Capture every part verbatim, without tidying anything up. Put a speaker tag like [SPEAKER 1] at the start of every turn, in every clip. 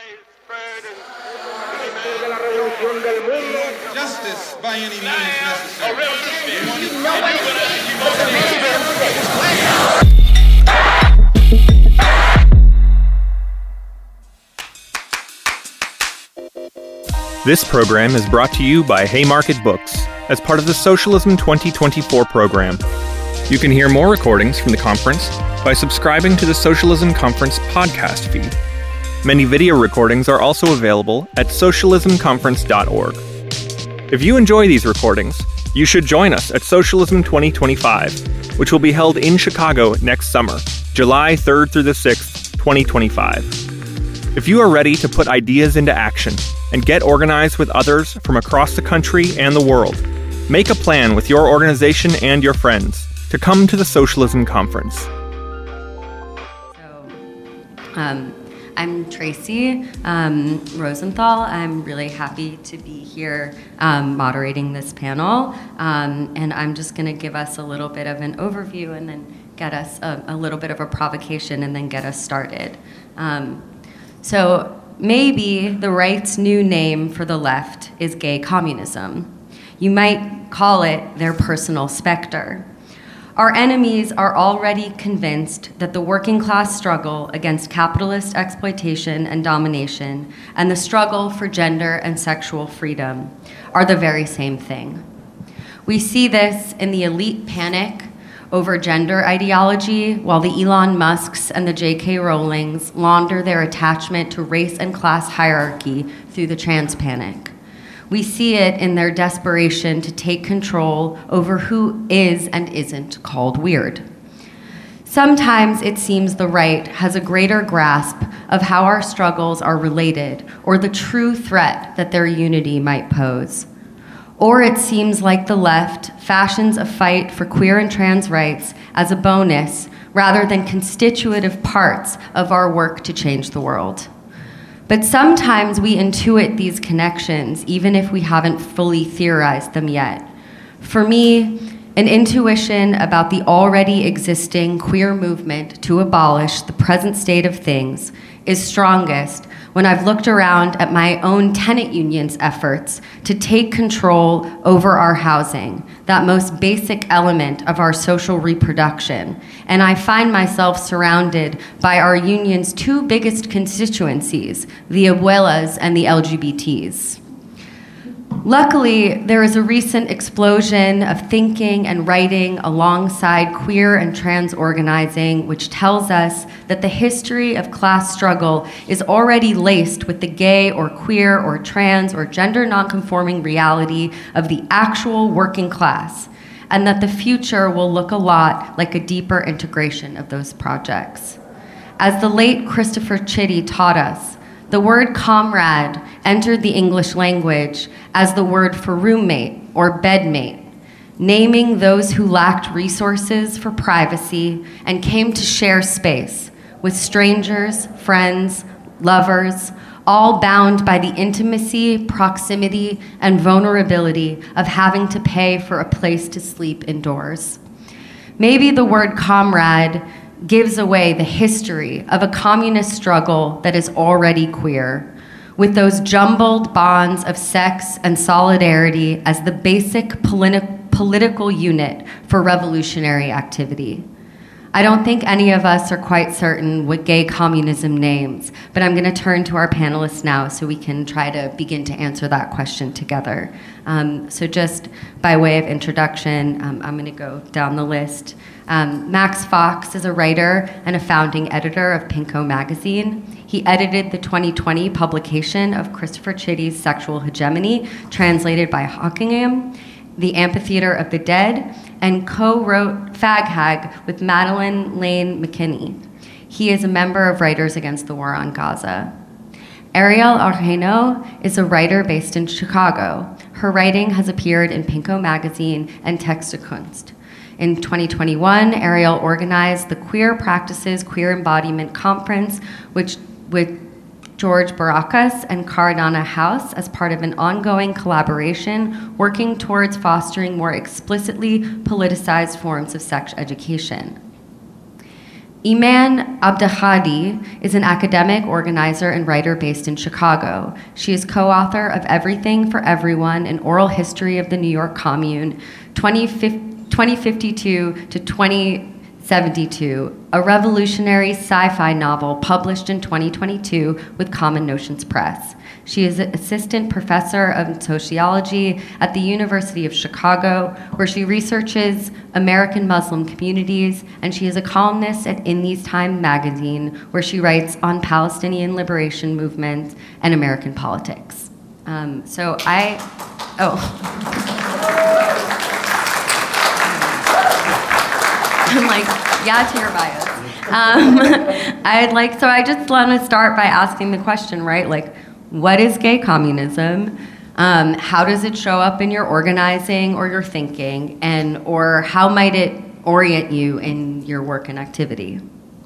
[SPEAKER 1] Justice by any means necessary.
[SPEAKER 2] This program is brought to you by Haymarket Books as part of the Socialism twenty twenty-four program. You can hear more recordings from the conference by subscribing to the Socialism Conference podcast feed. Many video recordings are also available at socialism conference dot org. If you enjoy these recordings, you should join us at Socialism twenty twenty-five, which will be held in Chicago next summer, July third through the sixth, twenty twenty-five. If you are ready to put ideas into action and get organized with others from across the country and the world, make a plan with your organization and your friends to come to the Socialism Conference.
[SPEAKER 3] So, um, I'm Tracy um, Rosenthal. I'm really happy to be here um, moderating this panel. Um, and I'm just going to give us a little bit of an overview and then get us a, a little bit of a provocation and then get us started. Um, so maybe the right's new name for the left is gay communism. You might call it their personal specter. Our enemies are already convinced that the working class struggle against capitalist exploitation and domination and the struggle for gender and sexual freedom are the very same thing. We see this in the elite panic over gender ideology while the Elon Musks and the J K Rowlings launder their attachment to race and class hierarchy through the trans panic. We see it in their desperation to take control over who is and isn't called weird. Sometimes it seems the right has a greater grasp of how our struggles are related or the true threat that their unity might pose. Or it seems like the left fashions a fight for queer and trans rights as a bonus rather than constitutive parts of our work to change the world. But sometimes we intuit these connections, even if we haven't fully theorized them yet. For me, an intuition about the already existing queer movement to abolish the present state of things is strongest when I've looked around at my own tenant union's efforts to take control over our housing, that most basic element of our social reproduction, and I find myself surrounded by our union's two biggest constituencies, the abuelas and the L G B Ts. Luckily, there is a recent explosion of thinking and writing alongside queer and trans organizing, which tells us that the history of class struggle is already laced with the gay or queer or trans or gender nonconforming reality of the actual working class, and that the future will look a lot like a deeper integration of those projects. As the late Christopher Chitty taught us, the word comrade entered the English language as the word for roommate or bedmate, naming those who lacked resources for privacy and came to share space with strangers, friends, lovers, all bound by the intimacy, proximity, and vulnerability of having to pay for a place to sleep indoors. Maybe the word comrade gives away the history of a communist struggle that is already queer, with those jumbled bonds of sex and solidarity as the basic politi- political unit for revolutionary activity. I don't think any of us are quite certain what gay communism names, but I'm going to turn to our panelists now so we can try to begin to answer that question together. Um, so just by way of introduction, um, I'm going to go down the list. Um, Max Fox is a writer and a founding editor of Pinko magazine. He edited the twenty twenty publication of Christopher Chitty's Sexual Hegemony, translated by Hockingham, The Amphitheater of the Dead, and co-wrote Fag Hag with Madeline Lane McKinney. He is a member of Writers Against the War on Gaza. Ariel Arjeno is a writer based in Chicago. Her writing has appeared in Pinko magazine and Texte Kunst. In twenty twenty-one, Ariel organized the Queer Practices Queer Embodiment Conference, which with George Baracus and Cardana House as part of an ongoing collaboration working towards fostering more explicitly politicized forms of sex education. Iman Abdehadi is an academic, organizer, and writer based in Chicago. She is co-author of Everything for Everyone, an oral history of the New York Commune, twenty fifty-two to twenty seventy-two, a revolutionary sci-fi novel published in twenty twenty-two with Common Notions Press. She is an assistant professor of sociology at the University of Chicago, where she researches American Muslim communities, and she is a columnist at In These Times magazine, where she writes on Palestinian liberation movements and American politics. Um, so I, oh. I'm like, yeah, to your bios. Um, I'd like, so I just want to start by asking the question, right? Like, what is gay communism? Um, how does it show up in your organizing or your thinking? And, or how might it orient you in your work and activity?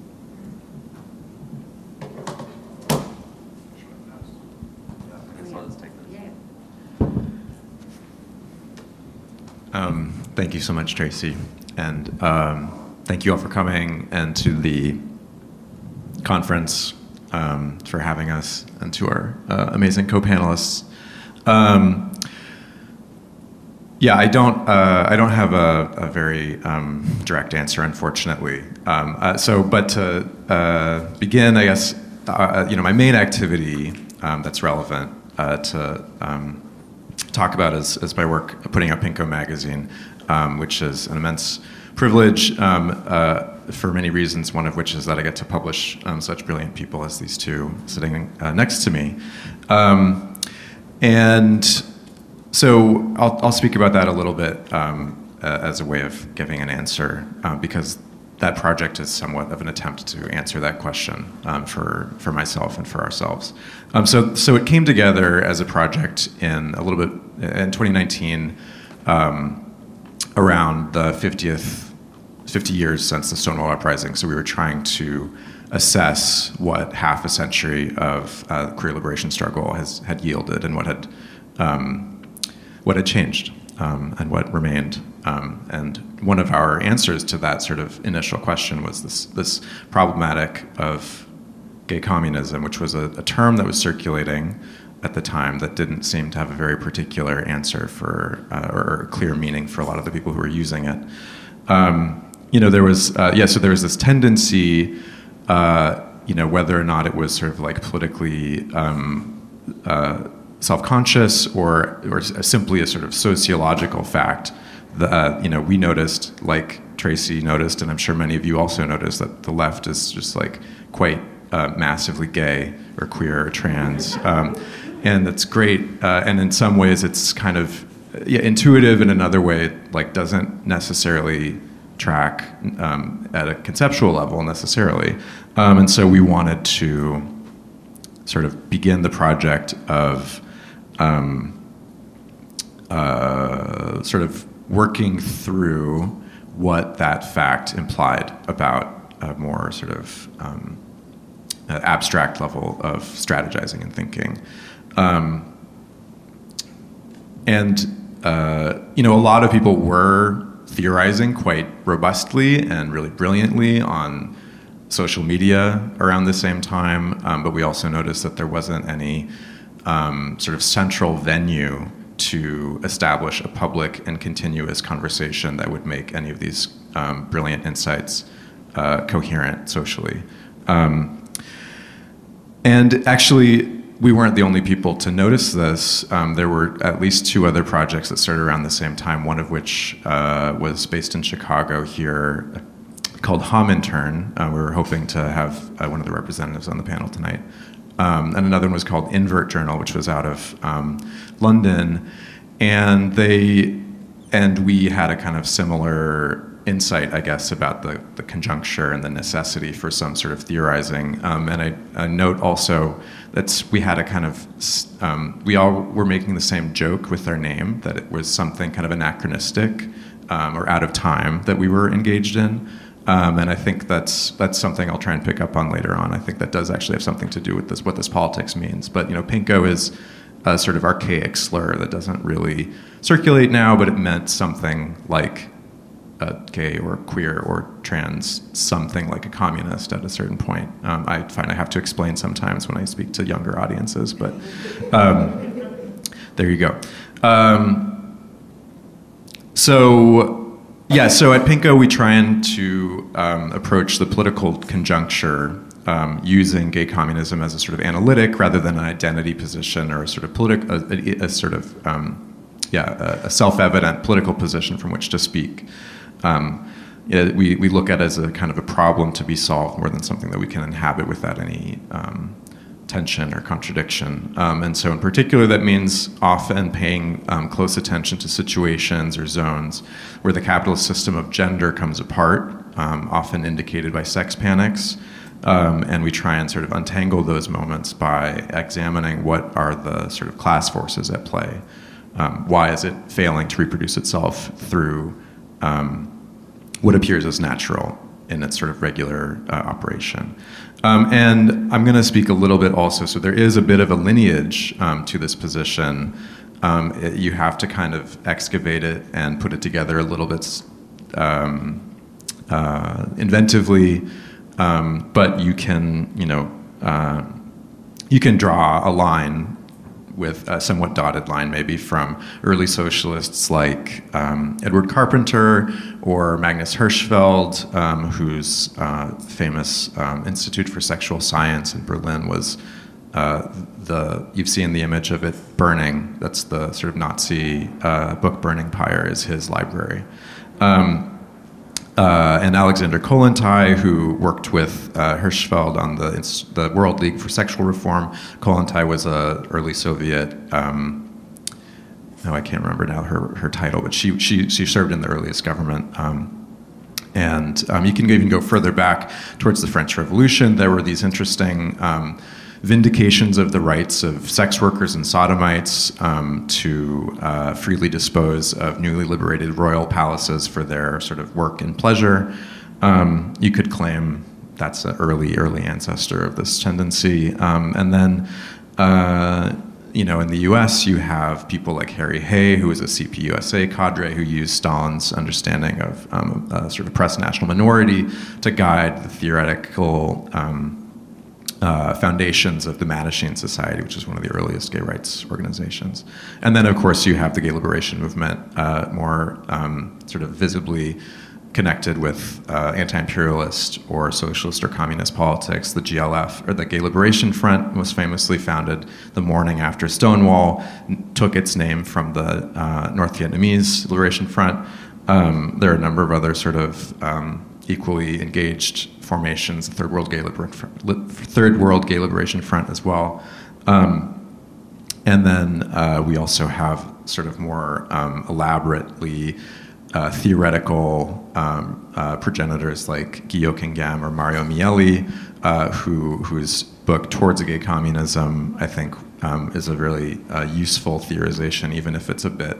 [SPEAKER 4] Um, thank you so much, Tracy. And um, thank you all for coming, and to the conference um, for having us, and to our uh, amazing co-panelists. Um, yeah, I don't. Uh, I don't have a, a very um, direct answer, unfortunately. Um, uh, so, but to uh, begin, I guess uh, you know my main activity um, that's relevant uh, to um, talk about is, is my work putting out Pinko magazine, um, which is an immense privilege um, uh, for many reasons, one of which is that I get to publish um, such brilliant people as these two sitting uh, next to me. Um, and so I'll, I'll speak about that a little bit um, uh, as a way of giving an answer, um, because that project is somewhat of an attempt to answer that question um, for, for myself and for ourselves. Um, so, so it came together as a project in a little bit, in twenty nineteen, um, around the fiftieth, fifty years since the Stonewall Uprising. So we were trying to assess what half a century of uh, queer liberation struggle has had yielded, and what had um, what had changed um, and what remained. Um, and one of our answers to that sort of initial question was this this problematic of gay communism, which was a, a term that was circulating at the time that didn't seem to have a very particular answer for, uh, or clear meaning for a lot of the people who were using it. Um, you know, there was, uh, yeah, so there was this tendency, uh, you know, whether or not it was sort of like politically um, uh, self-conscious or, or simply a sort of sociological fact, that, uh, you know, we noticed, like Tracy noticed, and I'm sure many of you also noticed, that the left is just like quite uh, massively gay or queer or trans. Um, And that's great, uh, and in some ways it's kind of yeah, intuitive, in another way it like doesn't necessarily track um, at a conceptual level necessarily. Um, and so we wanted to sort of begin the project of um, uh, sort of working through what that fact implied about a more sort of um, abstract level of strategizing and thinking. Um, and, uh, you know, a lot of people were theorizing quite robustly and really brilliantly on social media around the same time, um, but we also noticed that there wasn't any um, sort of central venue to establish a public and continuous conversation that would make any of these um, brilliant insights uh, coherent socially. Um, and actually, we weren't the only people to notice this. Um, there were at least two other projects that started around the same time, one of which uh, was based in Chicago here, called Homintern. Uh, we were hoping to have uh, one of the representatives on the panel tonight. Um, and another one was called Invert Journal, which was out of um, London. And they, and we had a kind of similar insight, I guess, about the, the conjuncture and the necessity for some sort of theorizing. Um, and I, I note also that we had a kind of, um, we all were making the same joke with our name, that it was something kind of anachronistic um, or out of time that we were engaged in. Um, and I think that's that's something I'll try and pick up on later on. I think that does actually have something to do with this, what this politics means. But, you know, Pinko is a sort of archaic slur that doesn't really circulate now, but it meant something like uh, gay or queer or trans something like a communist at a certain point. Um, I find I have to explain sometimes when I speak to younger audiences, but um, there you go. Um, so, yeah, so at Pinko we try and to um, approach the political conjuncture um, using gay communism as a sort of analytic rather than an identity position or a sort of politic, a, a, a sort of um, yeah, a, a self-evident political position from which to speak. Um, yeah, we, we look at it as a kind of a problem to be solved more than something that we can inhabit without any um, tension or contradiction. Um, and so in particular, that means often paying um, close attention to situations or zones where the capitalist system of gender comes apart, um, often indicated by sex panics. Um, and we try and sort of untangle those moments by examining what are the sort of class forces at play. Um, why is it failing to reproduce itself through um, what appears as natural in its sort of regular uh, operation? Um, and I'm going to speak a little bit also, so there is a bit of a lineage um, to this position. Um, it, you have to kind of excavate it and put it together a little bit um, uh, inventively, um, but you can, you know, uh, you can draw a line with a somewhat dotted line maybe from early socialists like um, Edward Carpenter or Magnus Hirschfeld, um, whose uh, famous um, Institute for Sexual Science in Berlin was uh, the, you've seen the image of it burning, that's the sort of Nazi uh, book burning pyre is his library. Um, Uh, and Alexander Kollontai, who worked with uh, Hirschfeld on the, the World League for Sexual Reform. Kollontai was an early Soviet, um, no, I can't remember now her, her title, but she, she, she served in the earliest government. Um, and um, you can even go further back towards the French Revolution. There were these interesting um, vindications of the rights of sex workers and sodomites um, to uh, freely dispose of newly liberated royal palaces for their sort of work and pleasure. Um, you could claim that's an early, early ancestor of this tendency. Um, and then, uh, you know, in the U S, you have people like Harry Hay, who was a C P U S A cadre who used Stalin's understanding of um, a sort of oppressed national minority to guide the theoretical um, Uh, foundations of the Mattachine Society, which is one of the earliest gay rights organizations. And then, of course, you have the gay liberation movement, uh, more um, sort of visibly connected with uh, anti-imperialist or socialist or communist politics. The G L F, or the Gay Liberation Front, was famously founded the morning after Stonewall, took its name from the uh, North Vietnamese Liberation Front. Um, there are a number of other sort of um, equally engaged formations, the Third World Gay, Liber- Third World Gay Liberation Front as well. Um, and then uh, we also have sort of more um, elaborately uh, theoretical um, uh, progenitors like Guillaume Kingam or Mario Mieli, uh, who, whose book Towards a Gay Communism, I think, um, is a really uh, useful theorization, even if it's a bit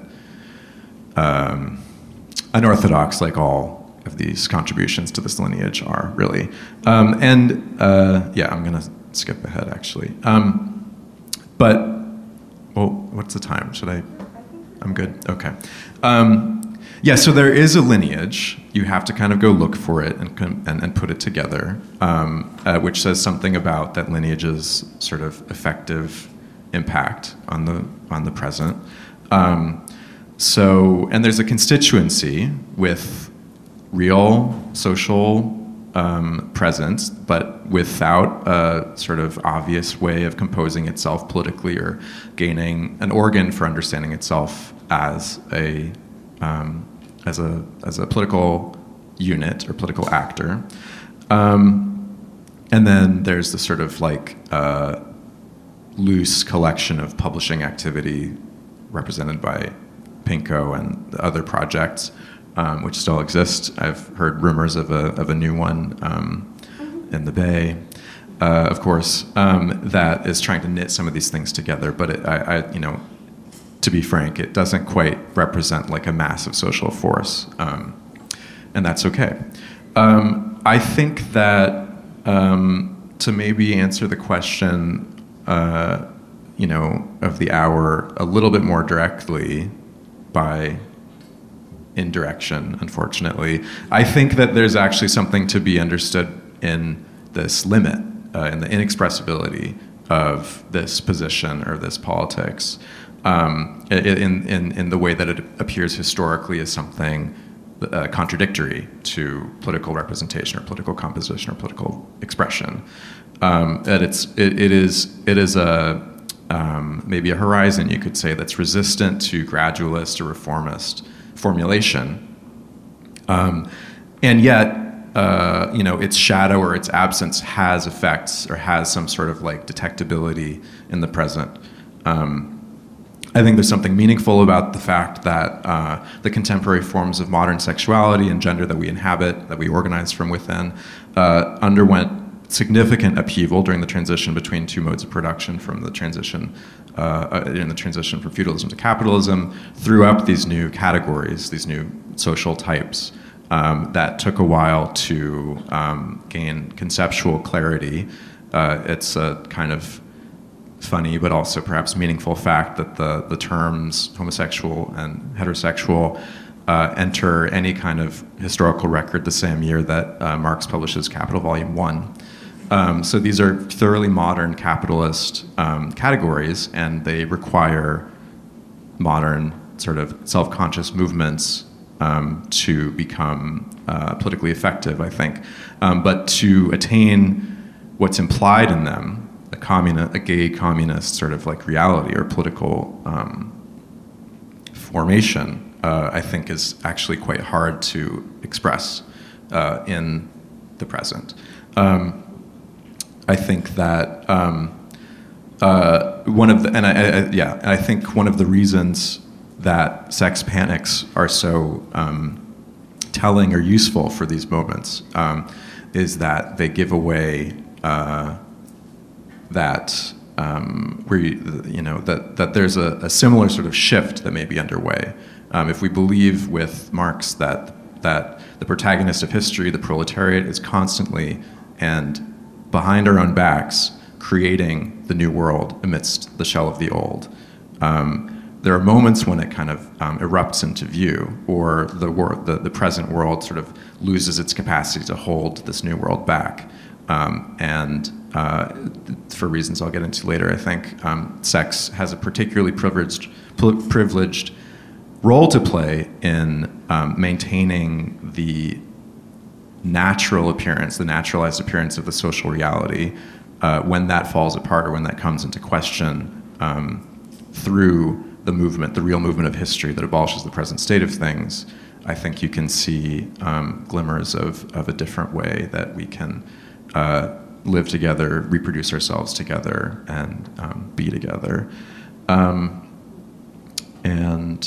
[SPEAKER 4] um, unorthodox, like all of these contributions to this lineage are, really. Um, and uh, yeah, I'm going to skip ahead, actually. Um, but, well, what's the time? Should I? I'm good? Okay. Um, yeah, so there is a lineage. You have to kind of go look for it and and, and put it together, um, uh, which says something about that lineage's sort of effective impact on the on the present. Um, so, and there's a constituency with real social um, presence, but without a sort of obvious way of composing itself politically or gaining an organ for understanding itself as a um, as a as a political unit or political actor. Um, and then there's the sort of like uh, loose collection of publishing activity represented by Pinko and the other projects, Um, which still exist. I've heard rumors of a of a new one um, in the Bay, uh, of course, um, that is trying to knit some of these things together. But it, I, I, you know, to be frank, it doesn't quite represent like a massive social force, um, and that's okay. Um, I think that um, to maybe answer the question, uh, you know, of the hour a little bit more directly by in direction, unfortunately. I think that there's actually something to be understood in this limit, uh, in the inexpressibility of this position or this politics, um, in, in, in the way that it appears historically as something uh, contradictory to political representation or political composition or political expression. Um, that it's, it, it is, it is a, um, maybe a horizon, you could say, that's resistant to gradualist or reformist formulation. Um, and yet, Uh, you know, its shadow or its absence has effects or has some sort of like detectability in the present. Um, I think there's something meaningful about the fact that uh, the contemporary forms of modern sexuality and gender that we inhabit, that we organize from within, uh, underwent significant upheaval during the transition between two modes of production, from the transition uh, in the transition from feudalism to capitalism, threw up these new categories, these new social types. Um, that took a while to um, gain conceptual clarity. Uh, it's a kind of funny but also perhaps meaningful fact that the, the terms homosexual and heterosexual uh, enter any kind of historical record the same year that uh, Marx publishes Capital Volume one. Um, so these are thoroughly modern capitalist um, categories, and they require modern sort of self-conscious movements Um, to become uh, politically effective, I think. Um, but to attain what's implied in them, a communi- a gay communist sort of like reality or political um, formation, uh, I think is actually quite hard to express uh, in the present. Um, I think that um, uh, one of the, and I, I, yeah, I think one of the reasons that sex panics are so um, telling or useful for these moments um, is that they give away uh, that um, where you, you know that that there's a, a similar sort of shift that may be underway. Um, if we believe with Marx that that the protagonist of history, the proletariat, is constantly and behind our own backs creating the new world amidst the shell of the old. Um, There are moments when it kind of um, erupts into view, or the, wor- the the present world sort of loses its capacity to hold this new world back. Um, and uh, for reasons I'll get into later, I think um, sex has a particularly privileged privileged role to play in um, maintaining the natural appearance, the naturalized appearance of the social reality. Uh, when that falls apart or when that comes into question um, through the movement, the real movement of history that abolishes the present state of things, I think you can see um, glimmers of, of a different way that we can uh, live together, reproduce ourselves together, and um, be together. Um, and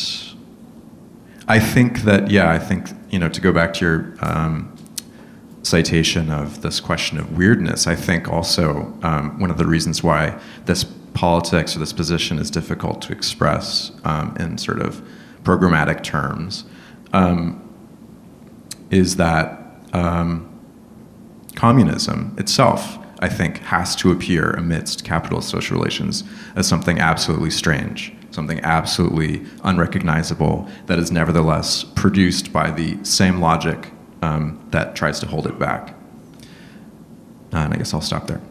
[SPEAKER 4] I think that, yeah, I think, you know, to go back to your um, citation of this question of weirdness, I think also um, one of the reasons why this politics or this position is difficult to express um, in sort of programmatic terms um, is that um, communism itself, I think, has to appear amidst capitalist social relations as something absolutely strange, something absolutely unrecognizable that is nevertheless produced by the same logic um, that tries to hold it back. Uh, and I guess I'll stop there.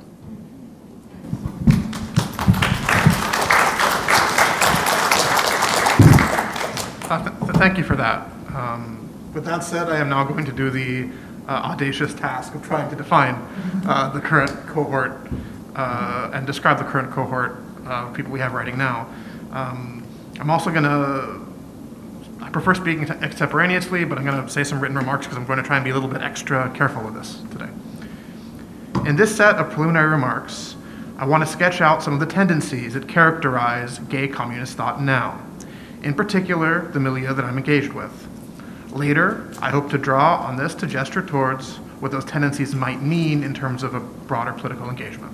[SPEAKER 5] Uh, th- thank you for that. Um, with that said, I am now going to do the uh, audacious task of trying to define uh, the current cohort uh, and describe the current cohort of people we have writing now. Um, I'm also going to, I prefer speaking extemporaneously, but I'm going to say some written remarks because I'm going to try and be a little bit extra careful with this today. In this set of preliminary remarks, I want to sketch out some of the tendencies that characterize gay communist thought now. In particular, the milieu that I'm engaged with. Later, I hope to draw on this to gesture towards what those tendencies might mean in terms of a broader political engagement.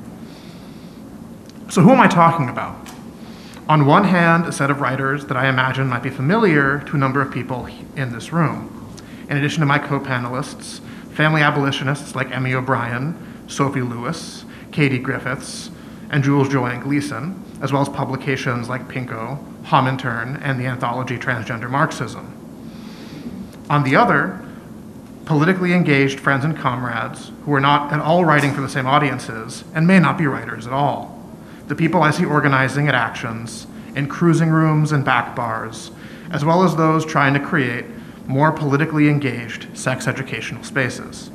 [SPEAKER 5] So who am I talking about? On one hand, a set of writers that I imagine might be familiar to a number of people in this room. In addition to my co-panelists, family abolitionists like Emmy O'Brien, Sophie Lewis, Katie Griffiths, and Jules Joanne Gleason, as well as publications like Pinko, Homintern, and the anthology Transgender Marxism. On the other, politically engaged friends and comrades who are not at all writing for the same audiences and may not be writers at all. The people I see organizing at actions, in cruising rooms and back bars, as well as those trying to create more politically engaged sex educational spaces.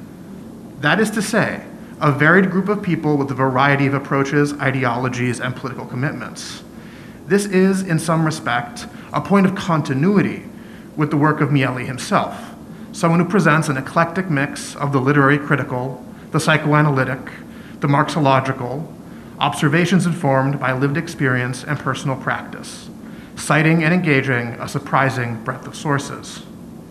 [SPEAKER 5] That is to say, a varied group of people with a variety of approaches, ideologies, and political commitments. This is, in some respect, a point of continuity with the work of Miele himself, someone who presents an eclectic mix of the literary critical, the psychoanalytic, the Marxological, observations informed by lived experience and personal practice, citing and engaging a surprising breadth of sources.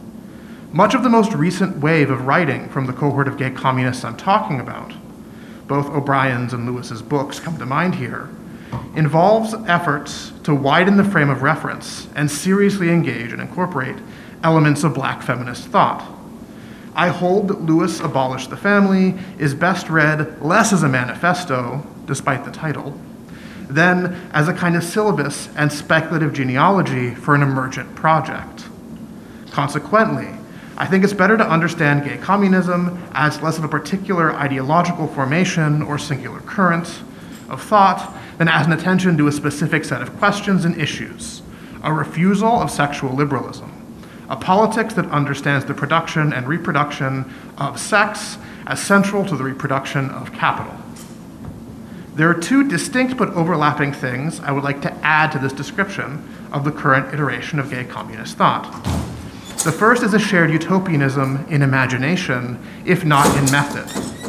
[SPEAKER 5] Much of the most recent wave of writing from the cohort of gay communists I'm talking about, both O'Brien's and Lewis's books come to mind here, involves efforts to widen the frame of reference and seriously engage and incorporate elements of Black feminist thought. I hold that Lewis Abolished the Family is best read less as a manifesto, despite the title, than as a kind of syllabus and speculative genealogy for an emergent project. Consequently, I think it's better to understand gay communism as less of a particular ideological formation or singular current of thought than as an attention to a specific set of questions and issues, a refusal of sexual liberalism, a politics that understands the production and reproduction of sex as central to the reproduction of capital. There are two distinct but overlapping things I would like to add to this description of the current iteration of gay communist thought. The first is a shared utopianism in imagination, if not in method.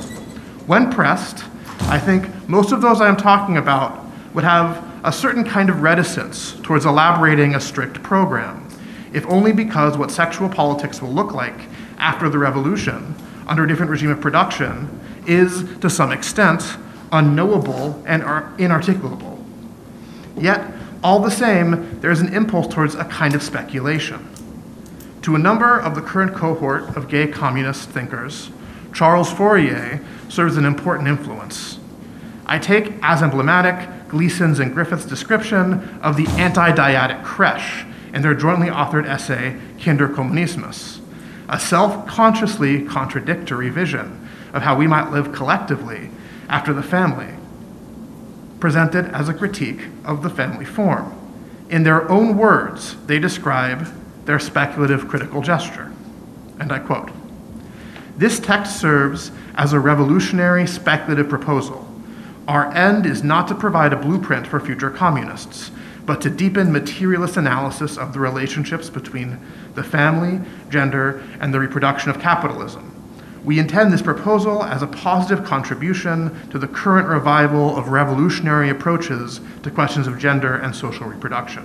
[SPEAKER 5] When pressed, I think most of those I'm talking about would have a certain kind of reticence towards elaborating a strict program, if only because what sexual politics will look like after the revolution, under a different regime of production, is, to some extent, unknowable and inarticulable. Yet, all the same, there is an impulse towards a kind of speculation. To a number of the current cohort of gay communist thinkers, Charles Fourier serves an important influence. I take as emblematic Gleason's and Griffith's description of the anti-dyadic creche in their jointly authored essay, Kinderkommunismus, a self-consciously contradictory vision of how we might live collectively after the family, presented as a critique of the family form. In their own words, they describe their speculative critical gesture, and I quote, "This text serves as a revolutionary speculative proposal. Our end is not to provide a blueprint for future communists, but to deepen materialist analysis of the relationships between the family, gender, and the reproduction of capitalism. We intend this proposal as a positive contribution to the current revival of revolutionary approaches to questions of gender and social reproduction.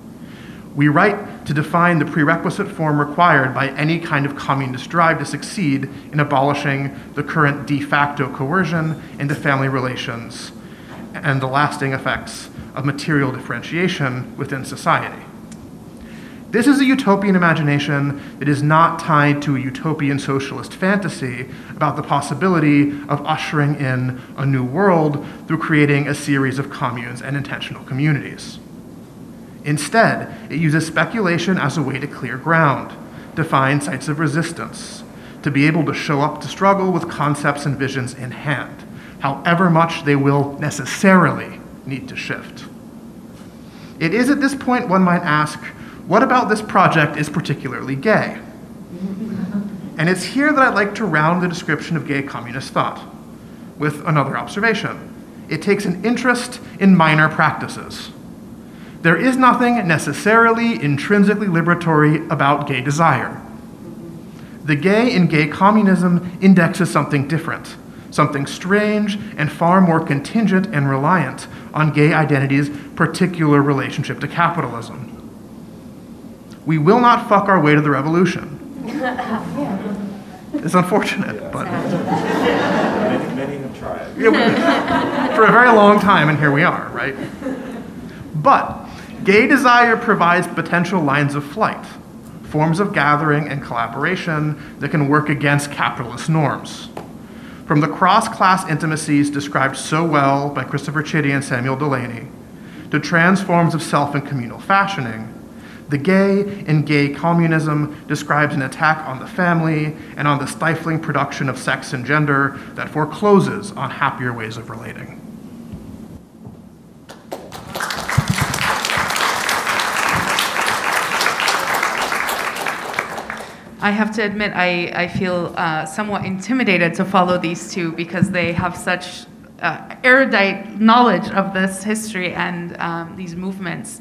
[SPEAKER 5] We write to define the prerequisite form required by any kind of communist drive to succeed in abolishing the current de facto coercion into family relations and the lasting effects of material differentiation within society. This is a utopian imagination that is not tied to a utopian socialist fantasy about the possibility of ushering in a new world through creating a series of communes and intentional communities. Instead, it uses speculation as a way to clear ground, to find sites of resistance, to be able to show up to struggle with concepts and visions in hand, however much they will necessarily need to shift. It is at this point one might ask, what about this project is particularly gay? And it's here that I'd like to round the description of gay communist thought with another observation. It takes an interest in minor practices. There is nothing necessarily intrinsically liberatory about gay desire. The gay in gay communism indexes something different, something strange and far more contingent and reliant on gay identity's particular relationship to capitalism. We will not fuck our way to the revolution. It's unfortunate, but
[SPEAKER 6] many, many have tried.
[SPEAKER 5] Yeah, we, for a very long time, and here we are, right? But gay desire provides potential lines of flight, forms of gathering and collaboration that can work against capitalist norms. From the cross-class intimacies described so well by Christopher Chitty and Samuel Delaney, to trans forms of self and communal fashioning, The Gay in Gay Communism describes an attack on the family and on the stifling production of sex and gender that forecloses on happier ways of relating.
[SPEAKER 7] I have to admit, I, I feel uh, somewhat intimidated to follow these two because they have such uh, erudite knowledge of this history and um, these movements.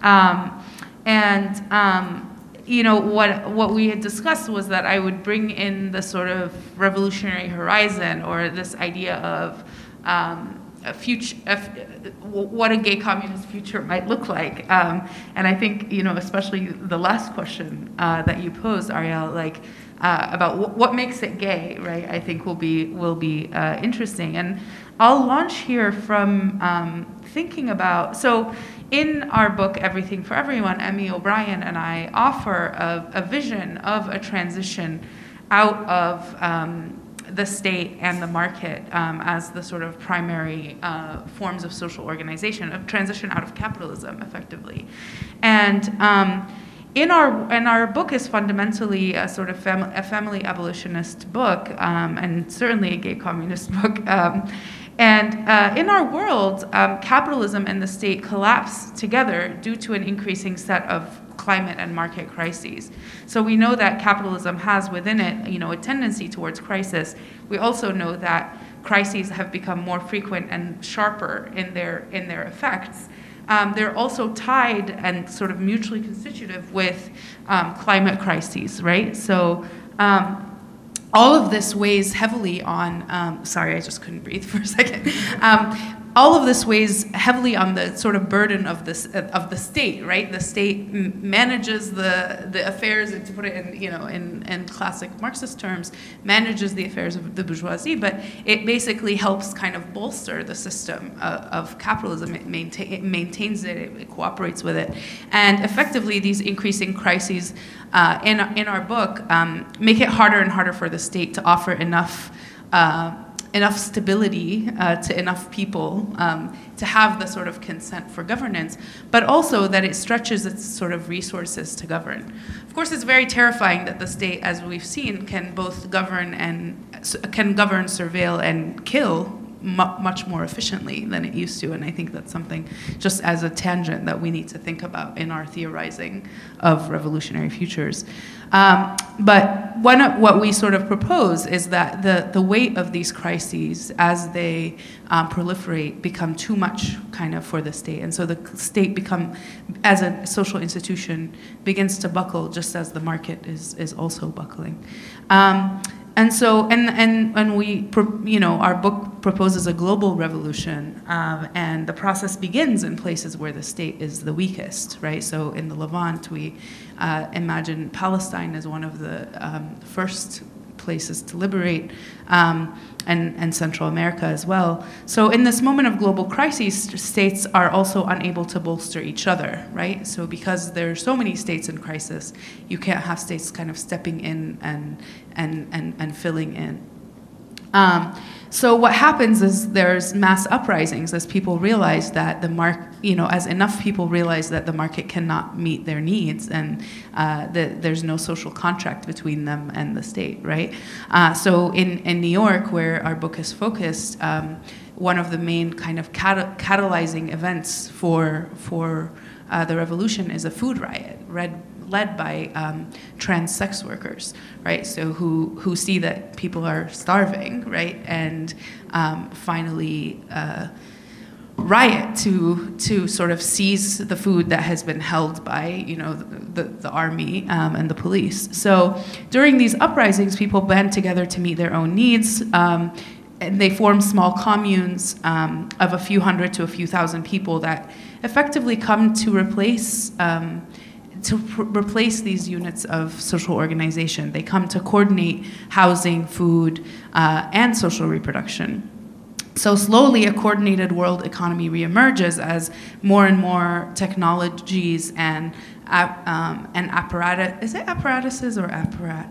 [SPEAKER 7] Um, and, um, you know, what, what we had discussed was that I would bring in the sort of revolutionary horizon, or this idea of um, a future, a, what a gay communist future might look like. Um, and I think, you know, especially the last question uh, that you posed, Ariel, like uh, about w- what makes it gay, right? I think will be will be uh, interesting. And I'll launch here from um, thinking about, so in our book, Everything for Everyone, Emmy O'Brien and I offer a, a vision of a transition out of um, the state and the market um, as the sort of primary uh, forms of social organization, a transition out of capitalism, effectively. And um, in our and our book is fundamentally a sort of fam- a family abolitionist book, um, and certainly a gay communist book. Um, and uh, in our world, um, capitalism and the state collapse together due to an increasing set of climate and market crises. So we know that capitalism has within it, you know, a tendency towards crisis. We also know that crises have become more frequent and sharper in their in their effects. Um, they're also tied and sort of mutually constitutive with um, climate crises, right? So um, all of this weighs heavily on, um, sorry, I just couldn't breathe for a second. Um, all of this weighs heavily on the sort of burden of this of the state, right? The state m- manages the the affairs, to put it in you know in, in classic Marxist terms, manages the affairs of the bourgeoisie, but it basically helps kind of bolster the system uh, of capitalism. It, maintain, it maintains it, it, it cooperates with it, and effectively these increasing crises uh, in in our book um, make it harder and harder for the state to offer enough. Uh, enough stability uh, to enough people um, to have the sort of consent for governance, but also that it stretches its sort of resources to govern. Of course, it's very terrifying that the state, as we've seen, can both govern and can govern, surveil, and kill mu- much more efficiently than it used to. And I think that's something, just as a tangent, that we need to think about in our theorizing of revolutionary futures. Um, but one of what we sort of propose is that the, the weight of these crises as they um, proliferate become too much kind of for the state. And so the state become, as a social institution, begins to buckle just as the market is, is also buckling. Um, And so, and and and we, you know, our book proposes a global revolution, um, and the process begins in places where the state is the weakest, right? So in the Levant, we uh, imagine Palestine as one of the um, first places to liberate, um, and, and Central America as well. So in this moment of global crises, states are also unable to bolster each other, right? So because there are so many states in crisis, you can't have states kind of stepping in and and and, and filling in. Um, so what happens is there's mass uprisings as people realize that the mark, you know, as enough people realize that the market cannot meet their needs, and uh, that there's no social contract between them and the state, right? Uh, so in, in New York, where our book is focused, um, one of the main kind of cat- catalyzing events for for uh, the revolution is a food riot, red. led by um, trans sex workers, right? So who who see that people are starving, right, and um, finally uh, riot to to sort of seize the food that has been held by you know the the, the army um, and the police. So during these uprisings, people band together to meet their own needs. Um, and they form small communes um, of a few hundred to a few thousand people that effectively come to replace. Um, to pr- replace these units of social organization. They come to coordinate housing, food, uh, and social reproduction. So slowly a coordinated world economy reemerges as more and more technologies and uh, um, and apparatus, is it apparatuses or apparati?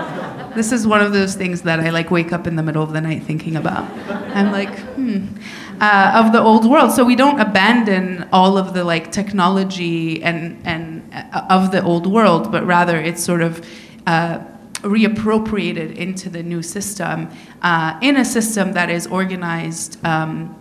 [SPEAKER 7] This is one of those things that I like wake up in the middle of the night thinking about. I'm like, hmm. uh, of the old world. So we don't abandon all of the like technology and and uh, of the old world, but rather it's sort of uh, reappropriated into the new system, uh, in a system that is organized um,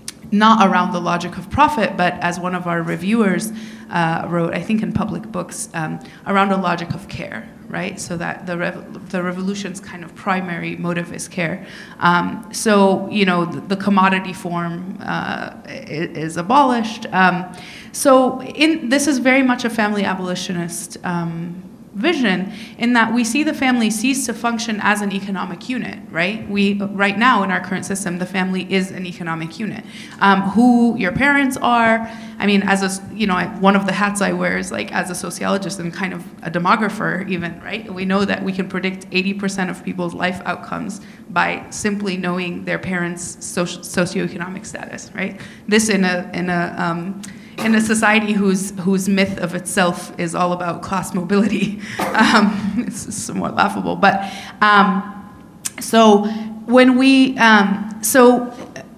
[SPEAKER 7] not around the logic of profit, but as one of our reviewers uh, wrote, I think in Public Books, um, around a logic of care, right? So that the rev- the revolution's kind of primary motive is care. Um, so, you know, the, the commodity form uh, is, is abolished. Um, so in, this is very much a family abolitionist um, vision, in that we see the family cease to function as an economic unit, right? We right now in our current system, the family is an economic unit. Um, who your parents are, I mean, as a, you know, one of the hats I wear is like as a sociologist and kind of a demographer even, right? We know that we can predict eighty percent of people's life outcomes by simply knowing their parents' socio- socioeconomic status, right? This in a, in a, um, in a society whose whose myth of itself is all about class mobility. Um, it's somewhat laughable, but um, so when we um, so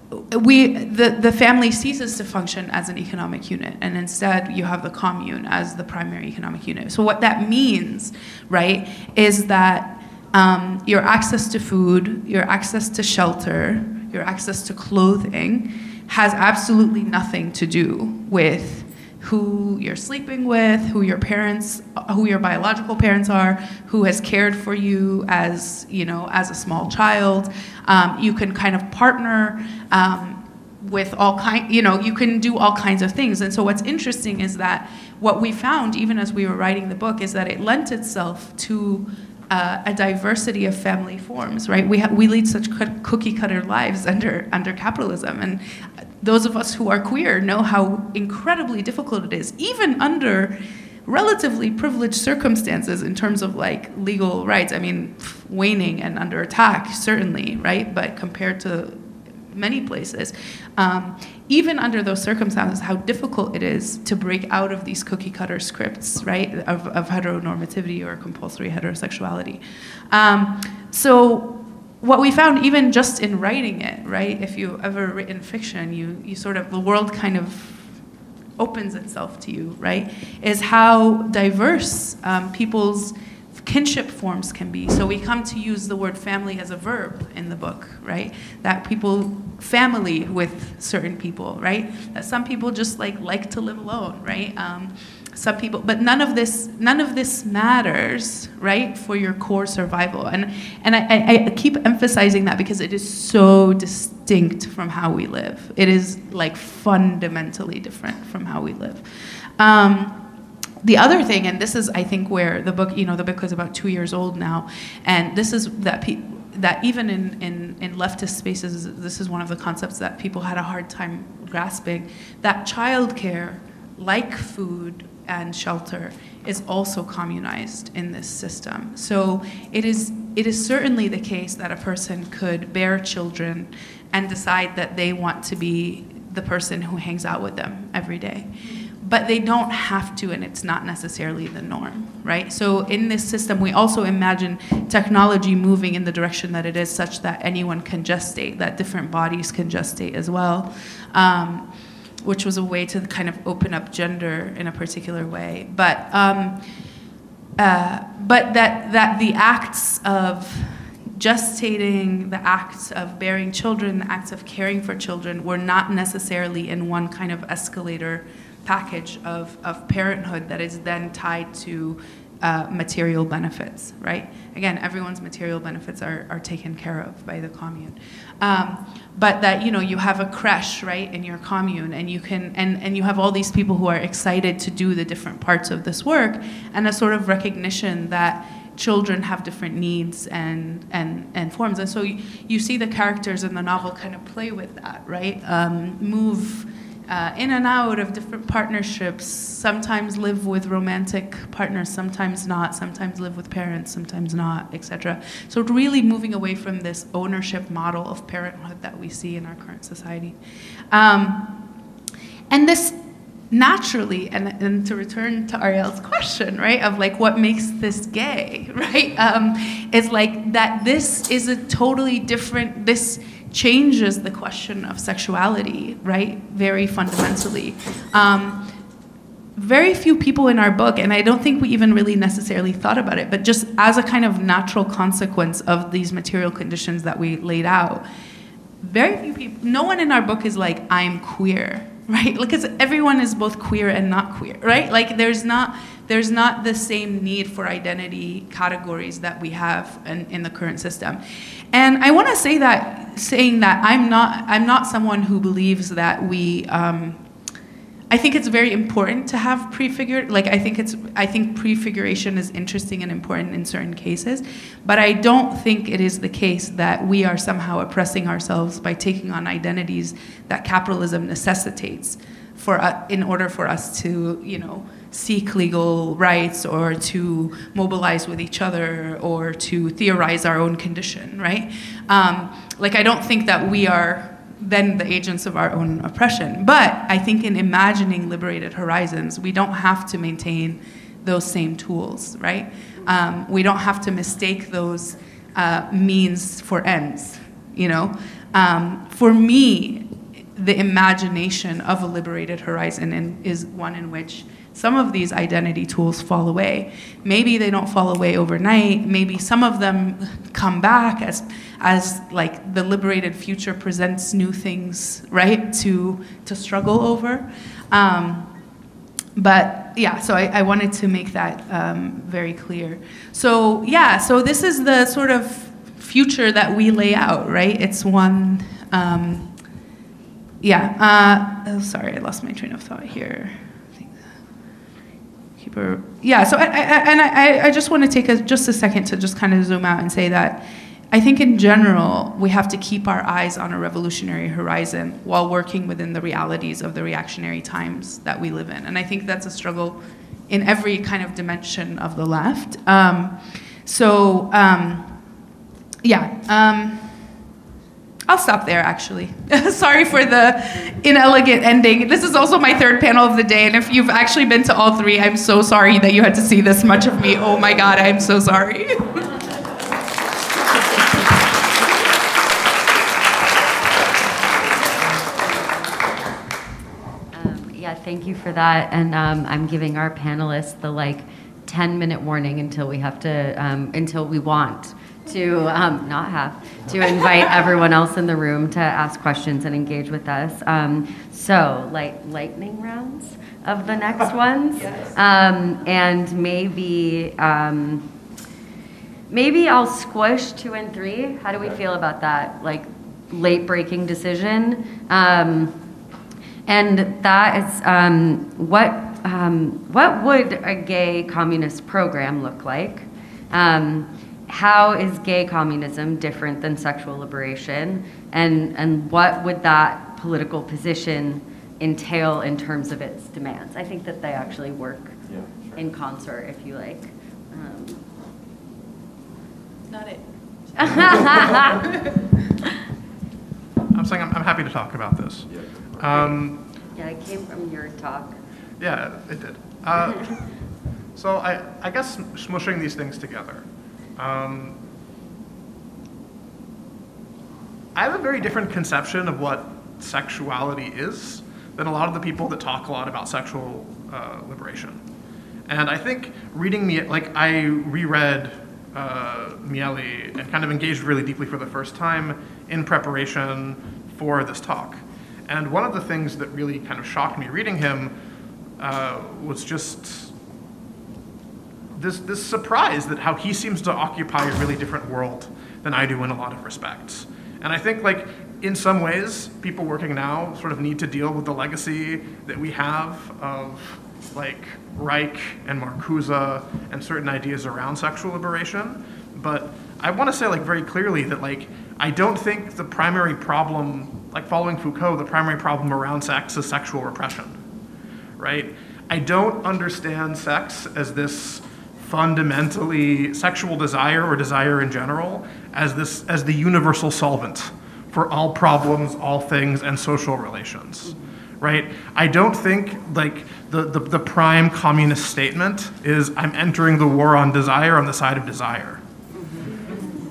[SPEAKER 7] we the the family ceases to function as an economic unit, and instead you have the commune as the primary economic unit. So what that means, right, is that um, your access to food, your access to shelter, your access to clothing has absolutely nothing to do with who you're sleeping with, who your parents, who your biological parents are, who has cared for you as, you know, as a small child. Um, you can kind of partner um, with all kind, you know, you can do all kinds of things. And so what's interesting is that what we found, even as we were writing the book, is that it lent itself to Uh, a diversity of family forms, right? We ha- we lead such cu- cookie cutter lives under under capitalism, and those of us who are queer know how incredibly difficult it is, even under relatively privileged circumstances in terms of like legal rights. I mean, waning and under attack, certainly, right? But compared to many places, um, even under those circumstances, how difficult it is to break out of these cookie cutter scripts, right, of, of heteronormativity or compulsory heterosexuality. Um, so what we found, even just in writing it, right, if you've ever written fiction, you, you sort of, the world kind of opens itself to you, right, is how diverse um, people's kinship forms can be. So we come to use the word family as a verb in the book, right? That people family with certain people, right? That some people just like like to live alone, right? Um, some people, but none of this none of this matters, right, for your core survival. And and I, I keep emphasizing that because it is so distinct from how we live. It is like fundamentally different from how we live. Um, The other thing, and this is, I think, where the book, you know, the book is about two years old now, and this is that pe- that even in, in, in leftist spaces, this is one of the concepts that people had a hard time grasping, that childcare, like food and shelter, is also communized in this system. So it is it is certainly the case that a person could bear children and decide that they want to be the person who hangs out with them every day. But they don't have to, and it's not necessarily the norm, right? So in this system, we also imagine technology moving in the direction that it is, such that anyone can gestate, that different bodies can gestate as well, um, which was a way to kind of open up gender in a particular way. But um, uh, but that that the acts of gestating, the acts of bearing children, the acts of caring for children were not necessarily in one kind of escalator package of, of parenthood that is then tied to uh, material benefits, right? Again, everyone's material benefits are, are taken care of by the commune. Um, but that, you know, you have a creche, right, in your commune, and you can, and, and you have all these people who are excited to do the different parts of this work, and a sort of recognition that children have different needs and, and, and forms. And so you, you see the characters in the novel kind of play with that, right? Um, move Uh, in and out of different partnerships, sometimes live with romantic partners, sometimes not, sometimes live with parents, sometimes not, et cetera. So really moving away from this ownership model of parenthood that we see in our current society. Um, and this naturally, and, and to return to Ariel's question, right, of like what makes this gay, right, um, is like that this is a totally different, this changes the question of sexuality, right, very fundamentally. Um, very few people in our book, and I don't think we even really necessarily thought about it, but just as a kind of natural consequence of these material conditions that we laid out, very few people, no one in our book is like, I'm queer, right? Because everyone is both queer and not queer, right? Like there's not, there's not the same need for identity categories that we have in, in the current system. And I want to say that, saying that I'm not, I'm not someone who believes that we, um, I think it's very important to have prefigured, like I think it's, I think prefiguration is interesting and important in certain cases, but I don't think it is the case that we are somehow oppressing ourselves by taking on identities that capitalism necessitates for, uh, in order for us to, you know, seek legal rights or to mobilize with each other or to theorize our own condition, right? Um, like I don't think that we are then the agents of our own oppression. But I think in imagining liberated horizons, we don't have to maintain those same tools, right? Um, we don't have to mistake those uh, means for ends, you know? Um, for me, the imagination of a liberated horizon in, is one in which some of these identity tools fall away. Maybe they don't fall away overnight. Maybe some of them come back as, as like the liberated future presents new things, right, to to struggle over. Um, but yeah, so I, I wanted to make that um, very clear. So yeah, so this is the sort of future that we lay out, right? It's one, um, yeah. Uh, oh, sorry, I lost my train of thought here. Yeah, so I, I, and I, I just want to take a, just a second to just kind of zoom out and say that I think in general, we have to keep our eyes on a revolutionary horizon while working within the realities of the reactionary times that we live in. And I think that's a struggle in every kind of dimension of the left. Um, so, um, yeah. Um, I'll stop there, actually. Sorry for the inelegant ending. This is also my third panel of the day, and if you've actually been to all three, I'm so sorry that you had to see this much of me. Oh my God, I'm so sorry.
[SPEAKER 3] um, yeah, thank you for that, and um, I'm giving our panelists the like ten minute warning until we have to, um, until we want to um, not have to invite everyone else in the room to ask questions and engage with us. Um, so, like lightning rounds of the next ones, yes. um, and maybe um, maybe I'll squish two and three. How do we feel about that? Like late breaking decision, um, and that is um, what um, what would a gay communist program look like? Um, How is gay communism different than sexual liberation? And, and what would that political position entail in terms of its demands? I think that they actually work yeah, sure. in concert, if you like. Um,
[SPEAKER 7] Not it.
[SPEAKER 5] I'm saying I'm, I'm happy to talk about this. Um,
[SPEAKER 3] yeah, it came from your talk.
[SPEAKER 5] Yeah, it did. Uh, so I, I guess smushing these things together. Um, I have a very different conception of what sexuality is than a lot of the people that talk a lot about sexual uh, liberation. And I think reading me, like I reread uh, Miele and kind of engaged really deeply for the first time in preparation for this talk. And one of the things that really kind of shocked me reading him uh, was just This, this surprise that how he seems to occupy a really different world than I do in a lot of respects. And I think like in some ways, people working now sort of need to deal with the legacy that we have of like Reich and Marcuse and certain ideas around sexual liberation. But I want to say like very clearly that like I don't think the primary problem, like following Foucault, the primary problem around sex is sexual repression, right? I don't understand sex as this fundamentally sexual desire or desire in general as this as the universal solvent for all problems, all things, and social relations, right? I don't think like the, the, the prime communist statement is I'm entering the war on desire on the side of desire.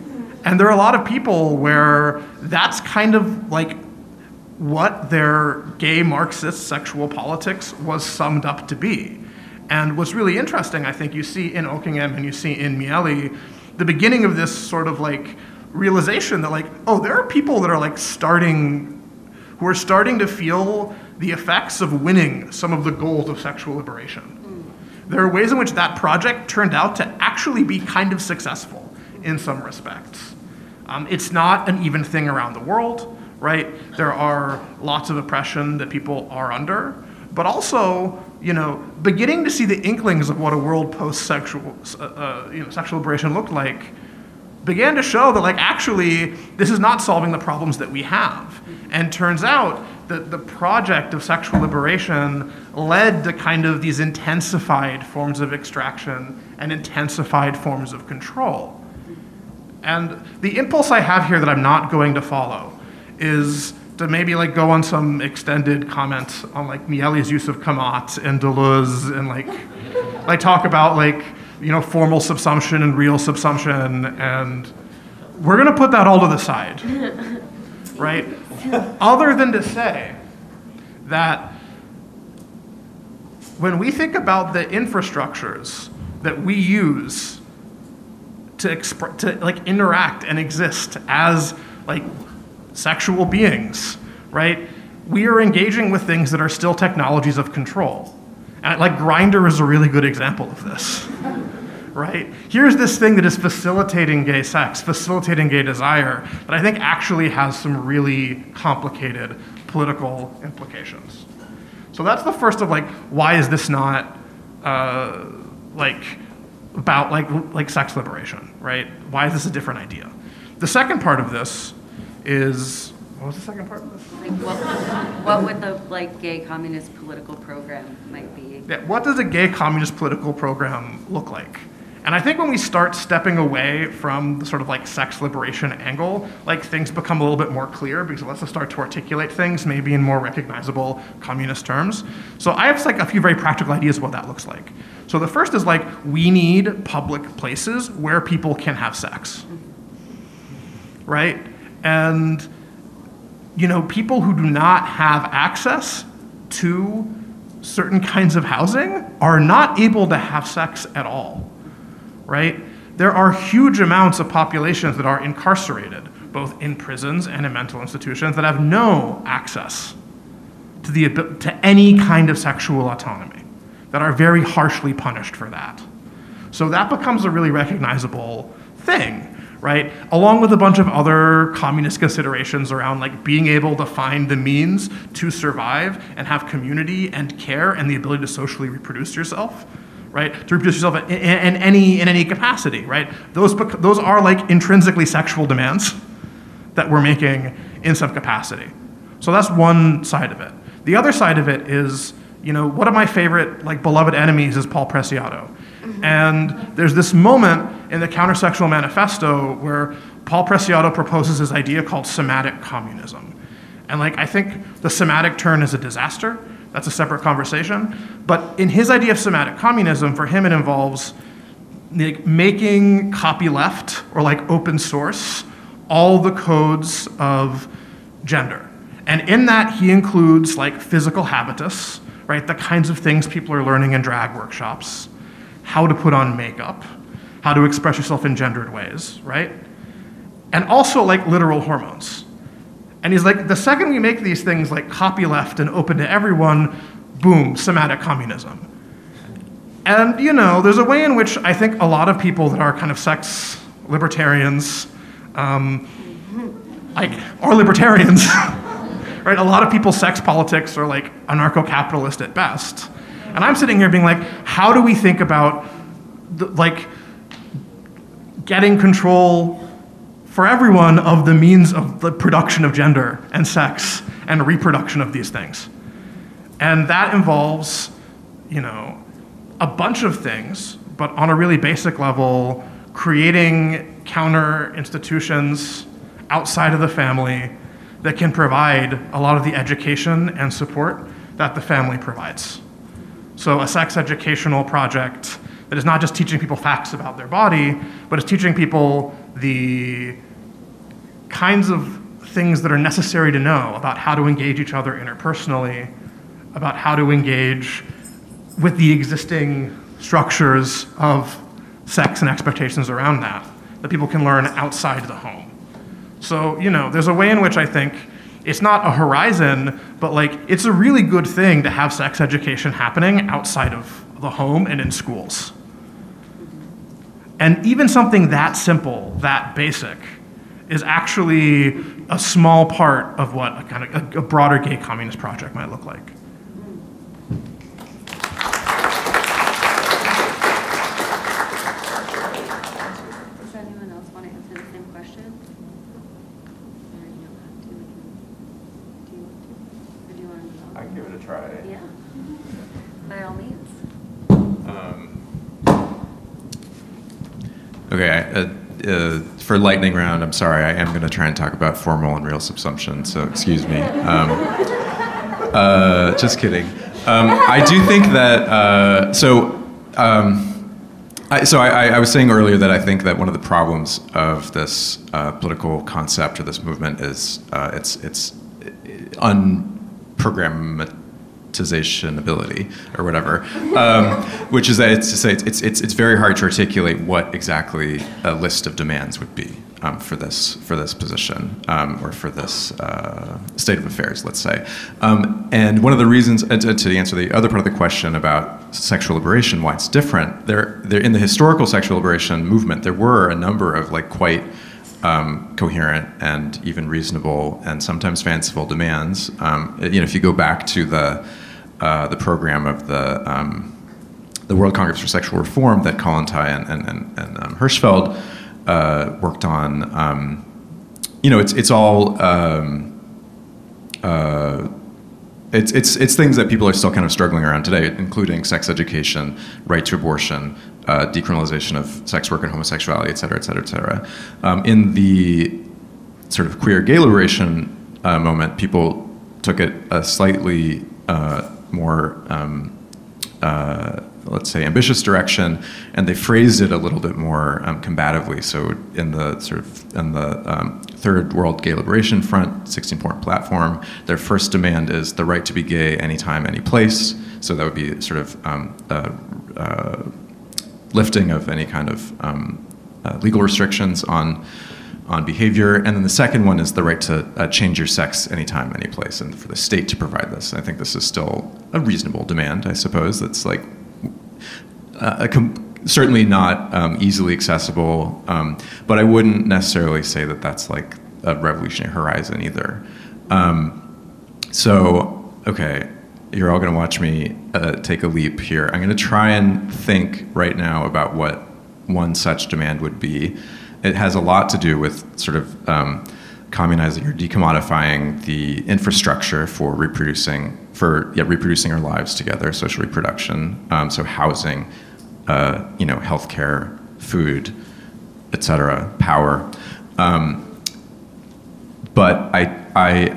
[SPEAKER 5] And there are a lot of people where that's kind of like what their gay Marxist sexual politics was summed up to be. And what's really interesting, I think you see in Ockingham and you see in Miele, the beginning of this sort of like realization that like, oh, there are people that are like starting, who are starting to feel the effects of winning some of the goals of sexual liberation. There are ways in which that project turned out to actually be kind of successful in some respects. Um, it's not an even thing around the world, right? There are lots of oppression that people are under, but also, you know, beginning to see the inklings of what a world post-sexual, uh, uh, you know, sexual liberation looked like, began to show that, like, actually, this is not solving the problems that we have. And turns out that the project of sexual liberation led to kind of these intensified forms of extraction and intensified forms of control. And the impulse I have here that I'm not going to follow is to maybe like go on some extended comments on like Miele's use of Kamat and Deleuze and like, like talk about like, you know, formal subsumption and real subsumption, and we're gonna put that all to the side, right? Other than to say that when we think about the infrastructures that we use to exp- to like interact and exist as like sexual beings, right? We are engaging with things that are still technologies of control. And like Grindr is a really good example of this, right? Here's this thing that is facilitating gay sex, facilitating gay desire, that I think actually has some really complicated political implications. So that's the first of like, why is this not uh, like about like like sex liberation, right? Why is this a different idea? The second part of this is, what was the second part of this?
[SPEAKER 3] Like what, what would the like gay communist political program might be?
[SPEAKER 5] Yeah, what does a gay communist political program look like? And I think when we start stepping away from the sort of like sex liberation angle, like things become a little bit more clear because it lets us start to articulate things maybe in more recognizable communist terms. So I have like a few very practical ideas of what that looks like. So the first is like, we need public places where people can have sex, right? And, you know, people who do not have access to certain kinds of housing are not able to have sex at all, right? There are huge amounts of populations that are incarcerated, both in prisons and in mental institutions, that have no access to the to any kind of sexual autonomy, that are very harshly punished for that. So that becomes a really recognizable thing, right? Along with a bunch of other communist considerations around like being able to find the means to survive and have community and care and the ability to socially reproduce yourself, right? To reproduce yourself in, in, in any in any capacity, right? Those those are like intrinsically sexual demands that we're making in some capacity. So that's one side of it. The other side of it is, you know, one of my favorite like beloved enemies is Paul Preciado. And there's this moment in the Countersexual Manifesto where Paul Preciado proposes this idea called somatic communism. And like, I think the somatic turn is a disaster. That's a separate conversation. But in his idea of somatic communism, for him it involves like, making copyleft or like open source all the codes of gender. And in that he includes like physical habitus, right? The kinds of things people are learning in drag workshops, how to put on makeup, how to express yourself in gendered ways, right? And also like literal hormones. And he's like, the second we make these things like copyleft and open to everyone, boom, somatic communism. And you know, there's a way in which I think a lot of people that are kind of sex libertarians, um, like, are libertarians, right? A lot of people's sex politics are like anarcho-capitalist at best. And I'm sitting here being like, how do we think about the, like getting control for everyone of the means of the production of gender and sex and reproduction of these things? And that involves, you know, a bunch of things, but on a really basic level, creating counter institutions outside of the family that can provide a lot of the education and support that the family provides. So a sex educational project that is not just teaching people facts about their body, but is teaching people the kinds of things that are necessary to know about how to engage each other interpersonally, about how to engage with the existing structures of sex and expectations around that, that people can learn outside the home. So, you know, there's a way in which I think it's not a horizon, but like it's a really good thing to have sex education happening outside of the home and in schools. And even something that simple, that basic, is actually a small part of what a kind of a, a broader gay communist project might look like.
[SPEAKER 3] Does anyone else want to answer the same question? Or you don't have to. Do you want to? Or do you want to move on?
[SPEAKER 4] I can give it a try.
[SPEAKER 3] Yeah. By all means.
[SPEAKER 4] Um, okay, I, uh, uh, for lightning round, I'm sorry, I am going to try and talk about formal and real subsumption, so excuse me. Um, uh, just kidding. Um, I do think that, uh, so, um, I, so I, I was saying earlier that I think that one of the problems of this uh, political concept or this movement is uh, its its unprogrammatization ability or whatever, um, which is that it's to say it's, it's it's it's very hard to articulate what exactly a list of demands would be um, for this for this position um, or for this uh, state of affairs, let's say. Um, and one of the reasons, uh, to, to answer the other part of the question about sexual liberation, why it's different, there there in the historical sexual liberation movement, there were a number of like quite Um, coherent and even reasonable and sometimes fanciful demands. Um, you know, if you go back to the uh, the program of the um, the World Congress for Sexual Reform that Kollontai and and, and, and um, Hirschfeld uh, worked on, um, you know, it's it's all um, uh, it's it's it's things that people are still kind of struggling around today, including sex education, right to abortion, Uh, decriminalization of sex work and homosexuality, et cetera, et cetera, et cetera. Um, in the sort of queer gay liberation uh, moment, people took it a slightly uh, more, um, uh, let's say, ambitious direction, and they phrased it a little bit more um, combatively. So in the sort of in the um, Third World Gay Liberation Front, sixteen-point platform, their first demand is the right to be gay anytime, any place. So that would be sort of um, uh, uh, lifting of any kind of um, uh, legal restrictions on on behavior. And then the second one is the right to uh, change your sex anytime, any place, and for the state to provide this. I think this is still a reasonable demand, I suppose. That's like uh, a com- certainly not um, easily accessible, um, but I wouldn't necessarily say that that's like a revolutionary horizon either. Um, so, okay. You're all going to watch me uh, take a leap here. I'm going to try and think right now about what one such demand would be. It has a lot to do with sort of um, communizing or decommodifying the infrastructure for reproducing, for yeah, reproducing our lives together, social reproduction. Um, so housing, uh, you know, healthcare, food, et cetera, power. Um, but I, I.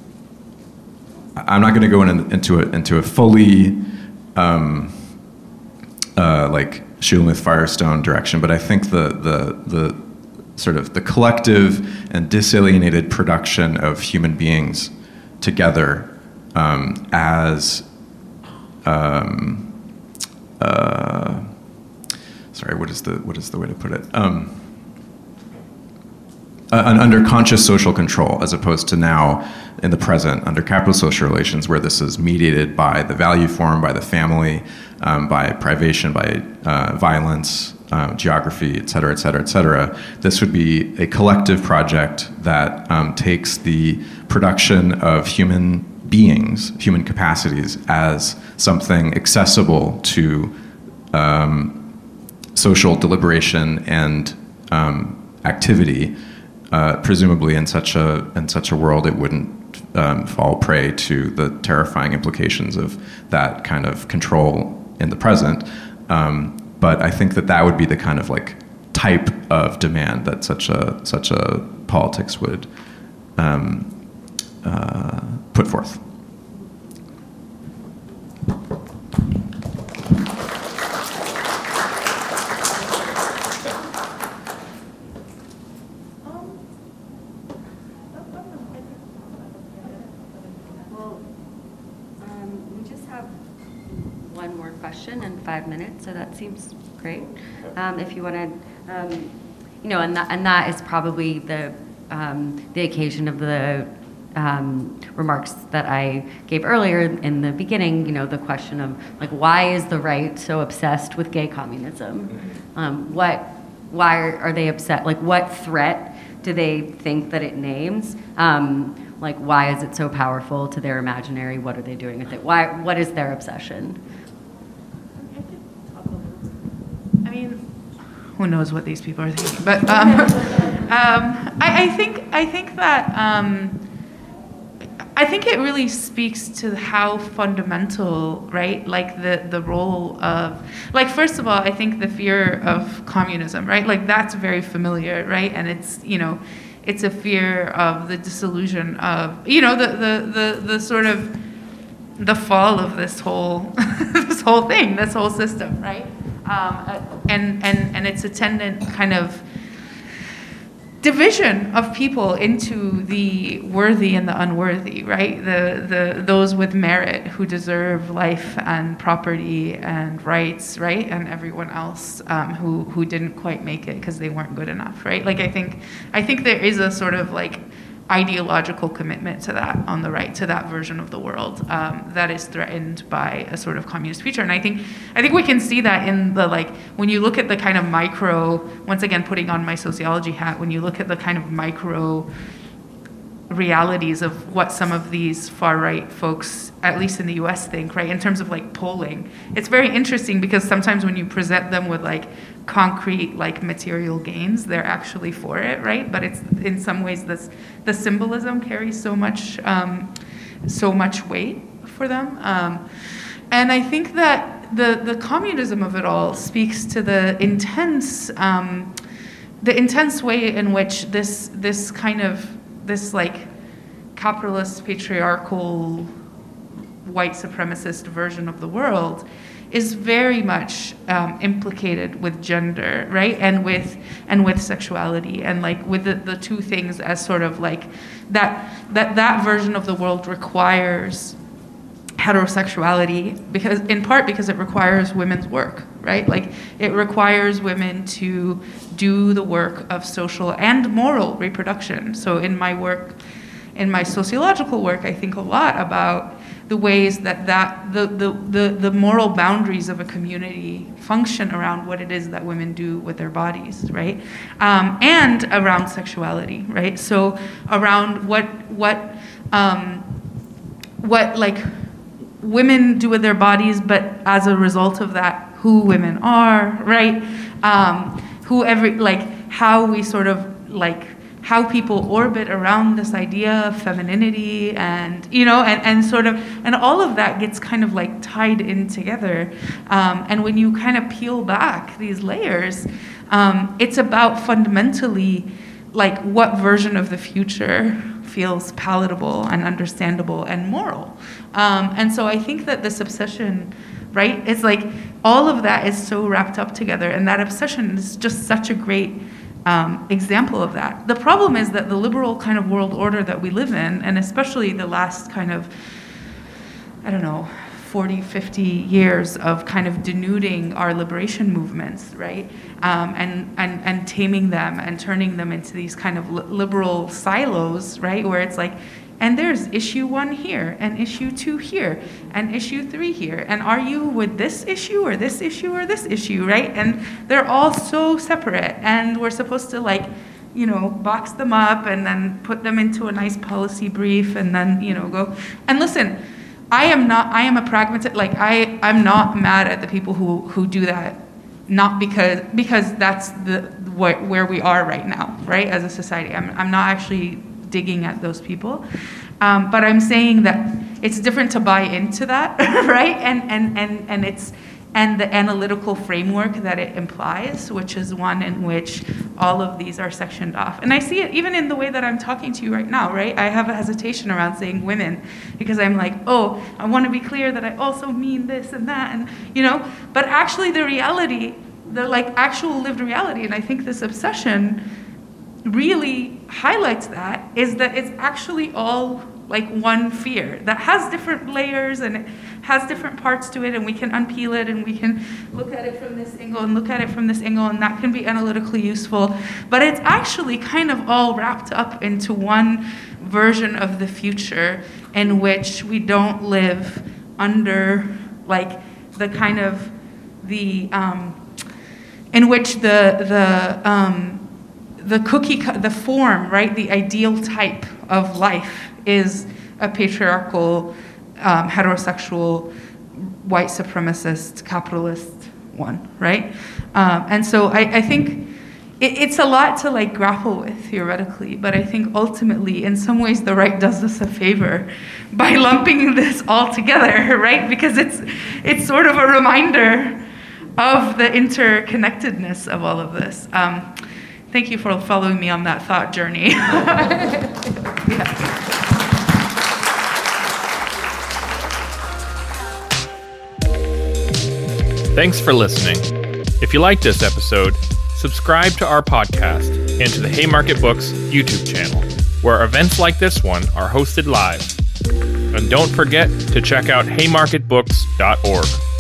[SPEAKER 4] I'm not going to go in, into a into a fully um, uh, like Shulmuth Firestone direction, but I think the the the sort of the collective and disalienated production of human beings together um, as um, uh, sorry, what is the what is the way to put it? Um, Uh, under conscious social control, as opposed to now in the present under capital social relations, where this is mediated by the value form, by the family, um, by privation, by uh, violence, uh, geography, et cetera, et cetera, et cetera. This would be a collective project that um, takes the production of human beings, human capacities, as something accessible to um, social deliberation and um, activity. Uh, presumably, in such a in such a world, it wouldn't um, fall prey to the terrifying implications of that kind of control in the present. Um, but I think that that would be the kind of like type of demand that such a such a politics would um, uh, put forth.
[SPEAKER 3] question in five minutes, so that seems great. Um, if you want to, um, you know, and that, and that is probably the um, the occasion of the um, remarks that I gave earlier in the beginning. You know, the question of like, why is the right so obsessed with gay communism? Um, what, why are, are they upset? Like, what threat do they think that it names? Um, like, why is it so powerful to their imaginary? What are they doing with it? Why? What is their obsession?
[SPEAKER 7] I mean, who knows what these people are thinking? But um, um, I, I think I think that um, I think it really speaks to how fundamental, right? Like the the role of, like, first of all, I think the fear of communism, right? Like that's very familiar, right? And it's, you know, it's a fear of the dissolution of, you know, the the the, the sort of the fall of this whole this whole thing, this whole system, right? Um, and, and, and its attendant kind of division of people into the worthy and the unworthy, right? The, the, those with merit who deserve life and property and rights, right? And everyone else um, who, who didn't quite make it because they weren't good enough, right? Like I think, I think there is a sort of like ideological commitment to that on the right, to that version of the world um, that is threatened by a sort of communist future. And I think I think we can see that in the, like, when you look at the kind of micro, once again putting on my sociology hat, when you look at the kind of micro realities of what some of these far-right folks, at least in the U S, think, right, in terms of like polling. It's very interesting because sometimes when you present them with like concrete like material gains, they're actually for it, right? But it's in some ways this the symbolism carries so much um, so much weight for them. Um, and I think that the the communism of it all speaks to the intense um, the intense way in which this this kind of this like capitalist patriarchal white supremacist version of the world is very much um, implicated with gender, right, and with and with sexuality, and like with the, the two things as sort of like that that that version of the world requires heterosexuality, because in part because it requires women's work, right? Like it requires women to do the work of social and moral reproduction. So in my work, in my sociological work, I think a lot about the ways that, that the, the, the, the moral boundaries of a community function around what it is that women do with their bodies, right? Um, and around sexuality, right? So around what what um, what like women do with their bodies, but as a result of that, who women are, right? Um, who every like how we sort of like how people orbit around this idea of femininity, and you know, and, and sort of, and all of that gets kind of like tied in together. Um, and when you kind of peel back these layers, um, it's about fundamentally like what version of the future feels palatable and understandable and moral. Um, and so I think that this obsession, right, it's like all of that is so wrapped up together, and that obsession is just such a great um, example of that. The problem is that the liberal kind of world order that we live in, and especially the last kind of, I don't know, forty, fifty years of kind of denuding our liberation movements, right? Um, and, and, and taming them and turning them into these kind of li- liberal silos, right? Where it's like, and there's issue one here, and issue two here, and issue three here. And are you with this issue or this issue or this issue, right? And they're all so separate, and we're supposed to like, you know, box them up and then put them into a nice policy brief and then, you know, go. And listen, I am not, I am a pragmatist, like I, I'm not mad at the people who, who do that, not because, because that's the, what, where we are right now, right, as a society. I'm, I'm not actually digging at those people. Um, but I'm saying that it's different to buy into that, right? And, and, and, and it's, and the analytical framework that it implies, which is one in which all of these are sectioned off. And I see it even in the way that I'm talking to you right now, right? I have a hesitation around saying women because I'm like, oh, I want to be clear that I also mean this and that, and you know, but actually the reality, the like actual lived reality, and I think this obsession really highlights that, is that it's actually all like one fear that has different layers and has different parts to it, and we can unpeel it, and we can look at it from this angle and look at it from this angle, and that can be analytically useful. But it's actually kind of all wrapped up into one version of the future in which we don't live under like the kind of the um, in which the the um, the cookie cu- the form, right, the ideal type of life is a patriarchal, um, heterosexual, white supremacist, capitalist one, right? Um, and so I, I think it, it's a lot to like grapple with theoretically, but I think ultimately, in some ways, the right does us a favor by lumping this all together, right? Because it's it's sort of a reminder of the interconnectedness of all of this. Um, thank you for following me on that thought journey. Yeah.
[SPEAKER 2] Thanks for listening. If you liked this episode, subscribe to our podcast and to the Haymarket Books YouTube channel, where events like this one are hosted live. And don't forget to check out haymarket books dot org.